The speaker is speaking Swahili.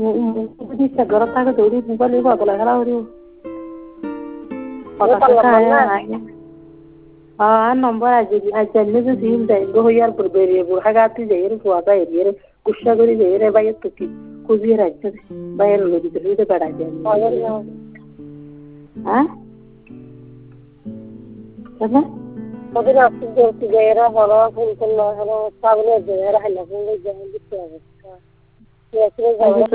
Jadi segera tak keduri bukan ibu aku lagi rawuri. Nomor aja ni tu sih dah. Ibu hoyar berberi ibu hagati jadi kuasa jadi kusya guri jadi bayar tuki kuzi raja bayar lebih dari itu pada aja. Ah? Apa? Tapi nanti jauh tiga era kalau pun kalau sabun aja era hanya pun jangan gitu. Ya sudah.